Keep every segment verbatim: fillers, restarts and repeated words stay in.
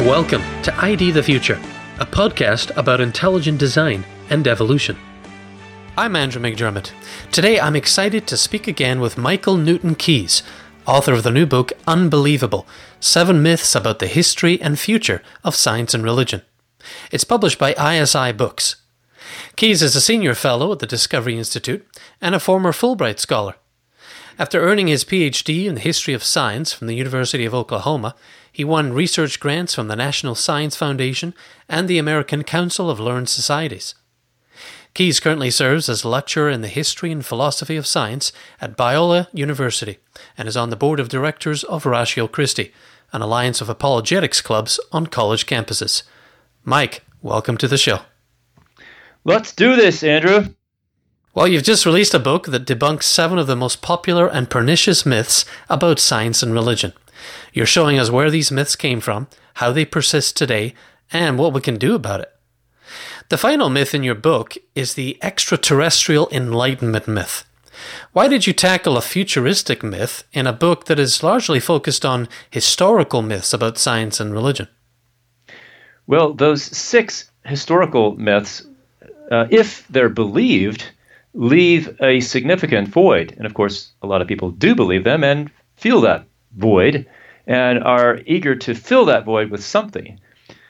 Welcome to I D the Future, a podcast about intelligent design and evolution. I'm Andrew McDermott. Today I'm excited to speak again with Michael Newton Keyes, author of the new book Unbelievable, Seven Myths About the History and Future of Science and Religion. It's published by I S I Books. Keyes is a senior fellow at the Discovery Institute and a former Fulbright scholar. After earning his P H D in the history of science from the University of Oklahoma, he won research grants from the National Science Foundation and the American Council of Learned Societies. Keyes currently serves as lecturer in the history and philosophy of science at Biola University and is on the board of directors of Ratio Christi, an alliance of apologetics clubs on college campuses. Mike, welcome to the show. Let's do this, Andrew. Well, you've just released a book that debunks seven of the most popular and pernicious myths about science and religion. You're showing us where these myths came from, how they persist today, and what we can do about it. The final myth in your book is the extraterrestrial enlightenment myth. Why did you tackle a futuristic myth in a book that is largely focused on historical myths about science and religion? Well, those six historical myths, uh, if they're believed, leave a significant void. And of course, a lot of people do believe them and feel that void and are eager to fill that void with something.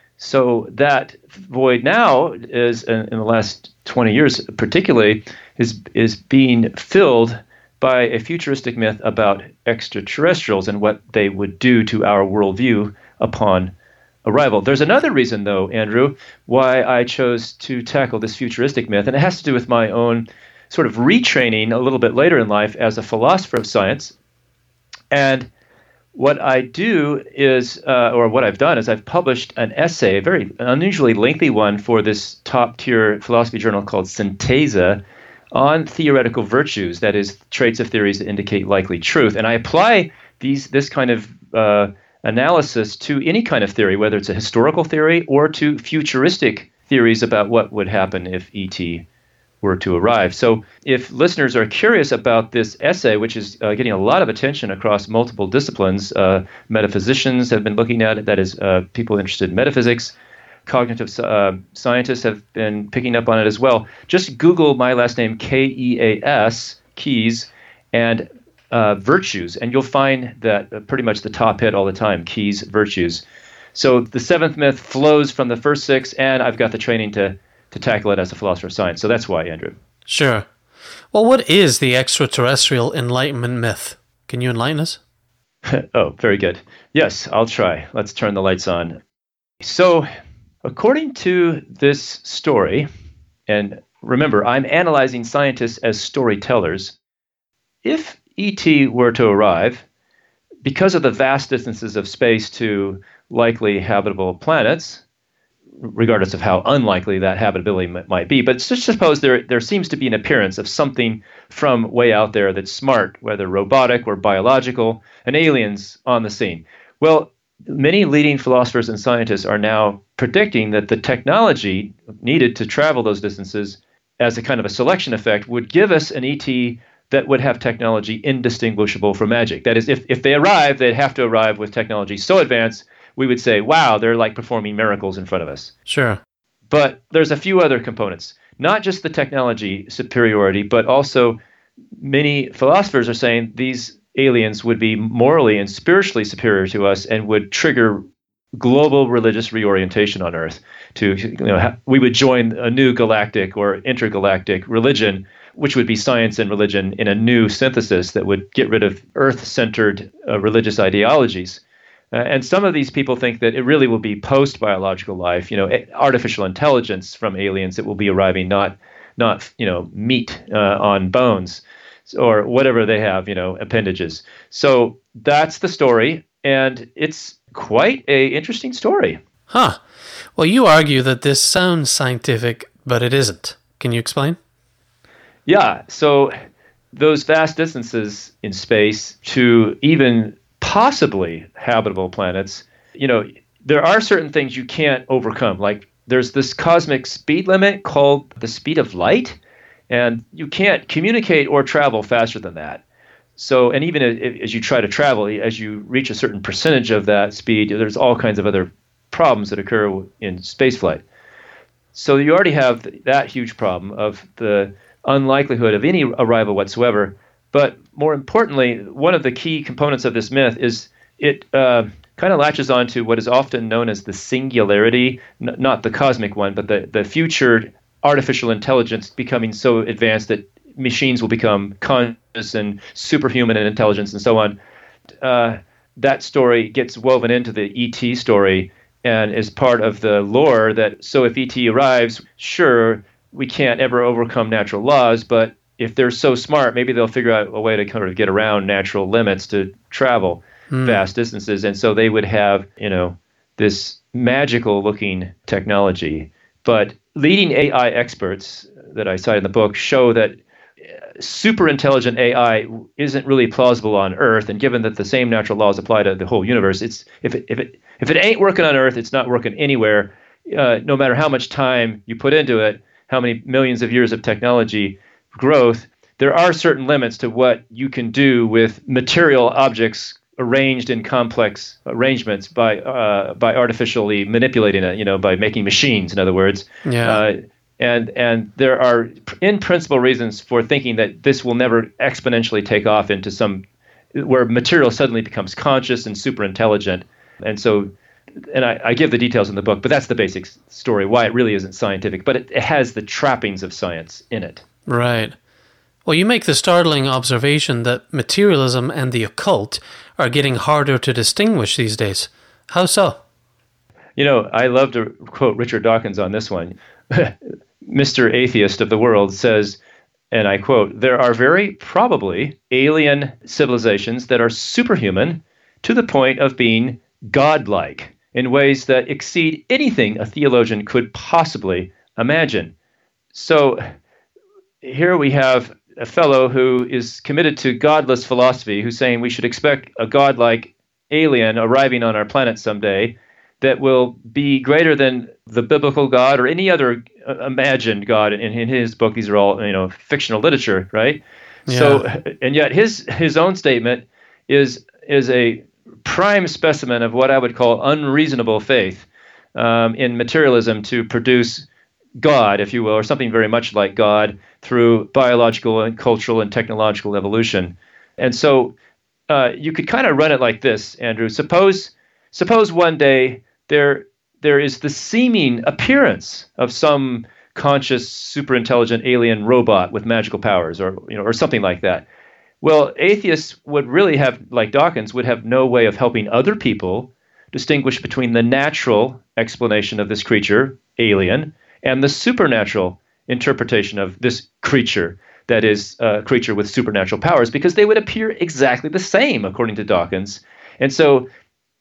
So that void now is, in, in the last twenty years particularly, is is being filled by a futuristic myth about extraterrestrials and what they would do to our worldview upon arrival. There's another reason, though, Andrew, why I chose to tackle this futuristic myth, and it has to do with my own sort of retraining a little bit later in life as a philosopher of science. And what I do is, uh, or what I've done is I've published an essay, a very unusually lengthy one for this top-tier philosophy journal called Synthesa, on theoretical virtues, that is, traits of theories that indicate likely truth. And I apply these this kind of uh, analysis to any kind of theory, whether it's a historical theory or to futuristic theories about what would happen if E T were to arrive. So if listeners are curious about this essay, which is uh, getting a lot of attention across multiple disciplines, uh, metaphysicians have been looking at it, that is, uh, people interested in metaphysics, cognitive uh, scientists have been picking up on it as well. Just Google my last name, K E A S, Keyes, and uh, virtues, and you'll find that uh, pretty much the top hit all the time, Keyes virtues. So the seventh myth flows from the first six, and I've got the training to to tackle it as a philosopher of science. So that's why, Andrew. Sure. Well, what is the extraterrestrial enlightenment myth? Can you enlighten us? Oh, very good. Yes, I'll try. Let's turn the lights on. So, according to this story, and remember, I'm analyzing scientists as storytellers, if E T were to arrive, because of the vast distances of space to likely habitable planets, regardless of how unlikely that habitability m- might be. But just suppose there there seems to be an appearance of something from way out there that's smart, whether robotic or biological, and aliens on the scene. Well, many leading philosophers and scientists are now predicting that the technology needed to travel those distances as a kind of a selection effect would give us an E T that would have technology indistinguishable from magic. That is, if, if they arrive, they'd have to arrive with technology so advanced we would say, wow, they're like performing miracles in front of us. Sure. But there's a few other components, not just the technology superiority, but also many philosophers are saying these aliens would be morally and spiritually superior to us and would trigger global religious reorientation on Earth. To, you know, ha- we would join a new galactic or intergalactic religion, which would be science and religion in a new synthesis that would get rid of Earth-centered uh, religious ideologies. Uh, and some of these people think that it really will be post-biological life, you know, artificial intelligence from aliens that will be arriving, not, not you know, meat uh, on bones or whatever they have, you know, appendages. So that's the story, and it's quite a interesting story. Huh. Well, you argue that this sounds scientific, but it isn't. Can you explain? Yeah. So those vast distances in space to even possibly habitable planets, you know, there are certain things you can't overcome. Like there's this cosmic speed limit called the speed of light, and you can't communicate or travel faster than that. So, and even as you try to travel, as you reach a certain percentage of that speed, there's all kinds of other problems that occur in spaceflight. So you already have that huge problem of the unlikelihood of any arrival whatsoever. But more importantly, one of the key components of this myth is it uh, kind of latches on to what is often known as the singularity, n- not the cosmic one, but the, the future artificial intelligence becoming so advanced that machines will become conscious and superhuman in intelligence and so on. Uh, that story gets woven into the E T story and is part of the lore that, so if E T arrives, sure, we can't ever overcome natural laws, but if they're so smart, maybe they'll figure out a way to kind of get around natural limits to travel mm. vast distances. And so they would have, you know, this magical looking technology. But leading A I experts that I cite in the book show that super intelligent A I isn't really plausible on Earth. And given that the same natural laws apply to the whole universe, it's if it if it if it ain't working on Earth, it's not working anywhere. Uh, no matter how much time you put into it, how many millions of years of technology growth, there are certain limits to what you can do with material objects arranged in complex arrangements by uh, by artificially manipulating it, you know, by making machines, in other words. Yeah. Uh, and and there are, in principle, reasons for thinking that this will never exponentially take off into some, where material suddenly becomes conscious and super intelligent. And so, and I, I give the details in the book, but that's the basic story, why it really isn't scientific, but it, it has the trappings of science in it. Right. Well, you make the startling observation that materialism and the occult are getting harder to distinguish these days. How so? You know, I love to quote Richard Dawkins on this one. Mister Atheist of the world says, and I quote, "There are very probably alien civilizations that are superhuman to the point of being godlike in ways that exceed anything a theologian could possibly imagine." So here we have a fellow who is committed to godless philosophy, who's saying we should expect a godlike alien arriving on our planet someday that will be greater than the biblical God or any other imagined God. In, in his book, these are all, you know, fictional literature, right? Yeah. So, and yet his his own statement is is a prime specimen of what I would call unreasonable faith um, in materialism to produce God, if you will, or something very much like God through biological and cultural and technological evolution. And so uh, you could kind of run it like this, Andrew. Suppose suppose one day there there is the seeming appearance of some conscious, super intelligent alien robot with magical powers, or you know, or something like that. Well, atheists would really have, like Dawkins, would have no way of helping other people distinguish between the natural explanation of this creature, alien, and the supernatural interpretation of this creature, that is a creature with supernatural powers, because they would appear exactly the same, according to Dawkins. And so,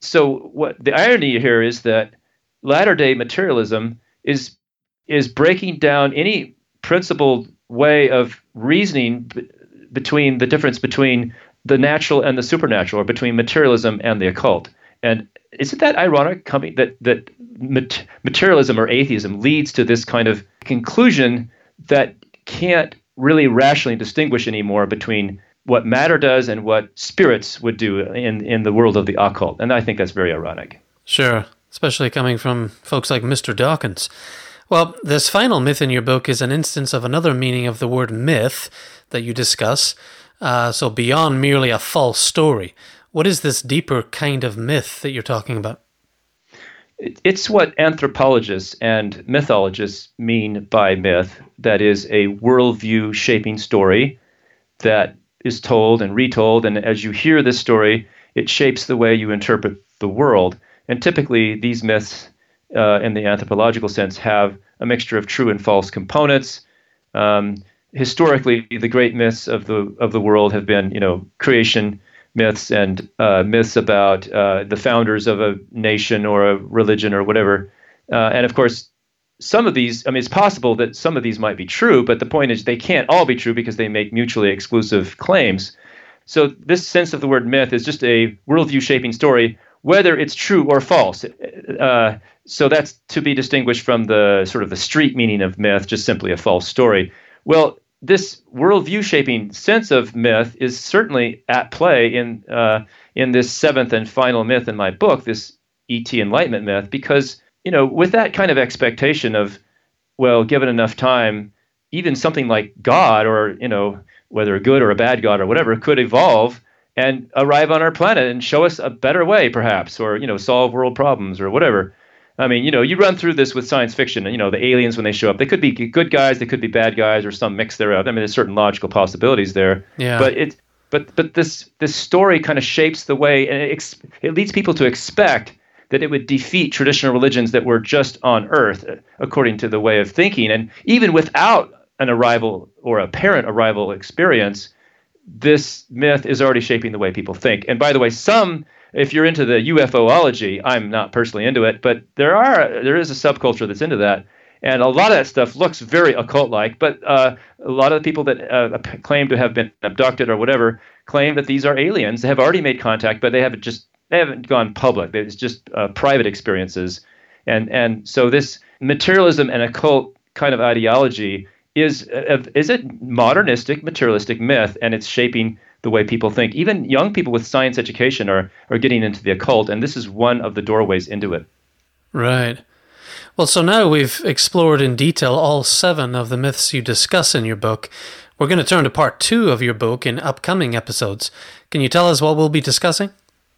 so what the irony here is that latter-day materialism is is breaking down any principled way of reasoning b- between the difference between the natural and the supernatural, or between materialism and the occult. And isn't that ironic coming that that mat- materialism or atheism leads to this kind of conclusion that can't really rationally distinguish anymore between what matter does and what spirits would do in, in the world of the occult? And I think that's very ironic. Sure, especially coming from folks like Mister Dawkins. Well, this final myth in your book is an instance of another meaning of the word myth that you discuss. Uh, so beyond merely a false story, what is this deeper kind of myth that you're talking about? It's what anthropologists and mythologists mean by myth. That is a worldview shaping story that is told and retold. And as you hear this story, it shapes the way you interpret the world. And typically these myths, uh, in the anthropological sense, have a mixture of true and false components. Um, historically, the great myths of the of the world have been, you know, creation myths and uh, myths about uh, the founders of a nation or a religion or whatever. Uh, and of course, some of these, I mean, it's possible that some of these might be true, but the point is they can't all be true because they make mutually exclusive claims. So this sense of the word myth is just a worldview shaping story, whether it's true or false. Uh, so that's to be distinguished from the sort of the street meaning of myth, just simply a false story. Well, this worldview shaping sense of myth is certainly at play in uh, in this seventh and final myth in my book, this E T Enlightenment myth because, you know, with that kind of expectation of, well, given enough time, even something like God or, you know, whether a good or a bad God or whatever could evolve and arrive on our planet and show us a better way, perhaps, or, you know, solve world problems or whatever. I mean, you know, you run through this with science fiction, you know, the aliens when they show up, they could be good guys, they could be bad guys, or some mix thereof. I mean, there's certain logical possibilities there. Yeah. But it, but but this this story kind of shapes the way, and it, ex, it leads people to expect that it would defeat traditional religions that were just on Earth, according to the way of thinking. And even without an arrival or apparent arrival experience, this myth is already shaping the way people think. And by the way, some, if you're into the UFOlogy, I'm not personally into it, but there are there is a subculture that's into that. And a lot of that stuff looks very occult-like, but uh, a lot of the people that uh, claim to have been abducted or whatever claim that these are aliens. They have already made contact, but they haven't just they haven't gone public. It's just uh, private experiences. And and so this materialism and occult kind of ideology is uh, is a modernistic, materialistic myth, and it's shaping the way people think. Even young people with science education are are getting into the occult, and this is one of the doorways into it. Right. Well, so now we've explored in detail all seven of the myths you discuss in your book. We're going to turn to part two of your book in upcoming episodes. Can you tell us what we'll be discussing?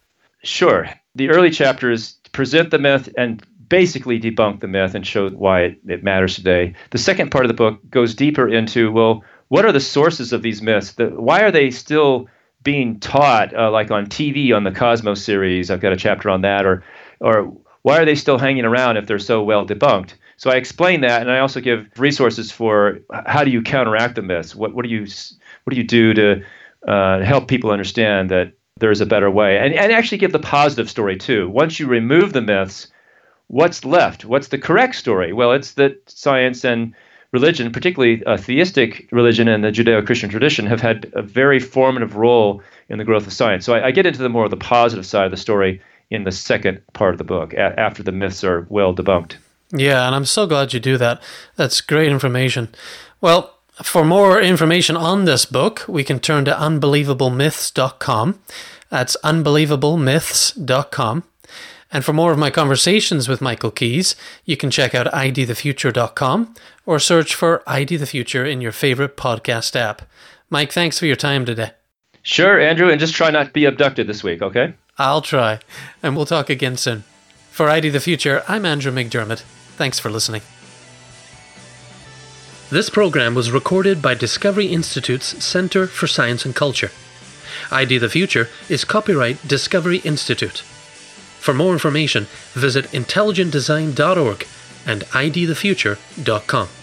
Sure. The early chapters present the myth and basically debunk the myth and show why it, it matters today. The second part of the book goes deeper into, well, what are the sources of these myths? The, why are they still being taught, uh, like on T V on the Cosmos series? I've got a chapter on that. Or, or why are they still hanging around if they're so well debunked? So I explain that, and I also give resources for how do you counteract the myths? What what do you what do you do to uh, help people understand that there is a better way? And and actually give the positive story too. Once you remove the myths, what's left? What's the correct story? Well, it's that science and religion, particularly uh, theistic religion and the Judeo-Christian tradition, have had a very formative role in the growth of science. So I, I get into the more of the positive side of the story in the second part of the book, a- after the myths are well debunked. Yeah, and I'm so glad you do that. That's great information. Well, for more information on this book, we can turn to unbelievable myths dot com. That's unbelievable myths dot com. And for more of my conversations with Michael Keyes, you can check out I D the future dot com or search for I D the Future in your favorite podcast app. Mike, thanks for your time today. Sure, Andrew, and just try not to be abducted this week, okay? I'll try, and we'll talk again soon. For I D the Future, I'm Andrew McDermott. Thanks for listening. This program was recorded by Discovery Institute's Center for Science and Culture. I D the Future is copyright Discovery Institute. For more information, visit intelligent design dot org and I D the future dot com.